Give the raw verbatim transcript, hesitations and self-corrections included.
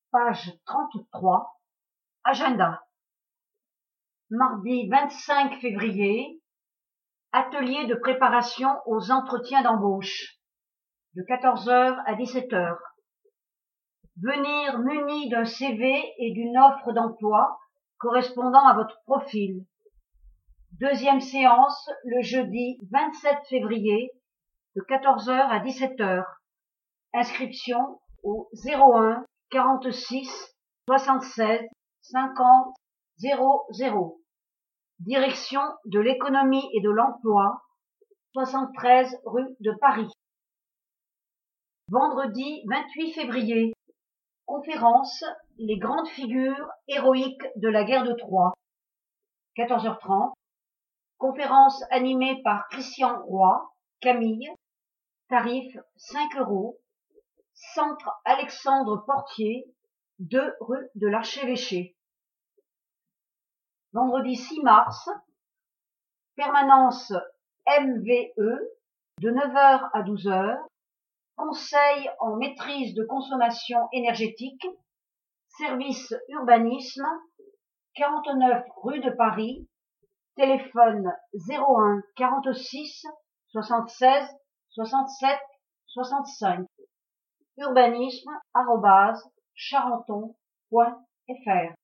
Page trente-trois. Agenda. Mardi vingt-cinq février. Atelier de préparation aux entretiens d'embauche. De quatorze heures à dix-sept heures. Venir muni d'un C V et d'une offre d'emploi correspondant à votre profil. Deuxième séance le jeudi vingt-sept février de quatorze heures à dix-sept heures. Inscription au zéro un quarante-six soixante-seize cinquante zéro zéro. Direction de l'économie et de l'emploi, soixante-treize rue de Paris. Vendredi vingt-huit février. Conférence Les grandes figures héroïques de la guerre de Troie. quatorze heures trente. Conférence animée par Christian Roy, Camille. Tarif cinq euros. Centre Alexandre Portier, deux rue de l'Archevêché. Vendredi six mars. Permanence M V E de neuf heures à douze heures. Conseil en maîtrise de consommation énergétique. Service urbanisme. quarante-neuf rue de Paris. Téléphone zéro un quarante-six soixante-seize soixante-sept soixante-cinq. urbanisme arobase charenton point fr